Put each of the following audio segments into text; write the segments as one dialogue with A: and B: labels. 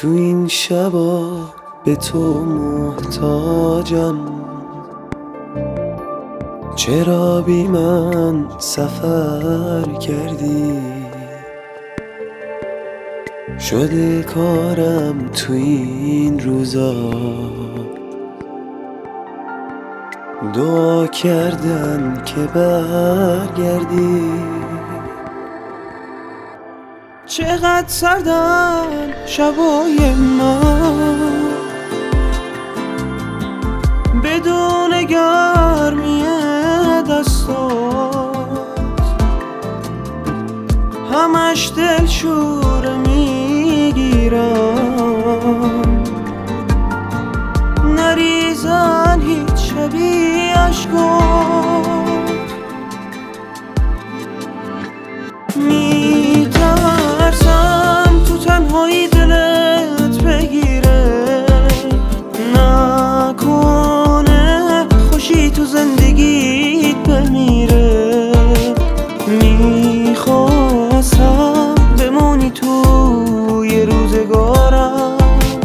A: تو این شبا به تو محتاجم، چرا بی من سفر کردی؟ شده کارم تو این روزا دعا کردن که برگردی. چقدر سردن شبای من بدون گرمی دستات، همش دلشوره میگیرم، نریزن هیچ شبی عشقات. میترسم تو تنهایی دلت بگیره، نکنه خوشی تو زندگیت بمیره. میخواستم بمونی توی روزگارم،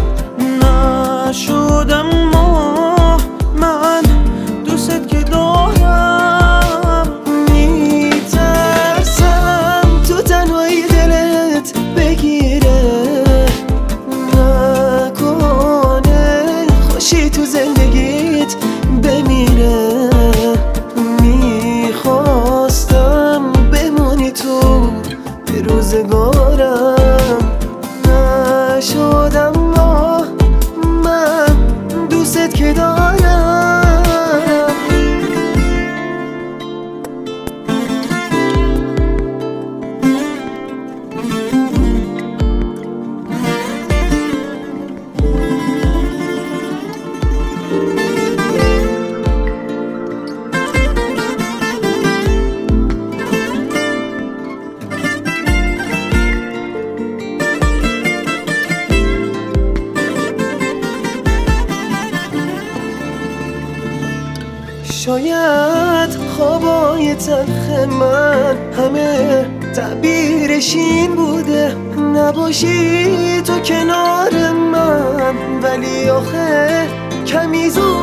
A: نشدم ما من دوست که دارم. میترسم تو تنهایی دلت بگیره، نکنه خوشی تو زندگیت بمیره. میخواستم بمونی تو روزگارم، نشدم ما من دوست که دارم. شاید خوابای تلخ من همه تعبیرش این بوده، نباشی تو کنار من، ولی آخه کمی زود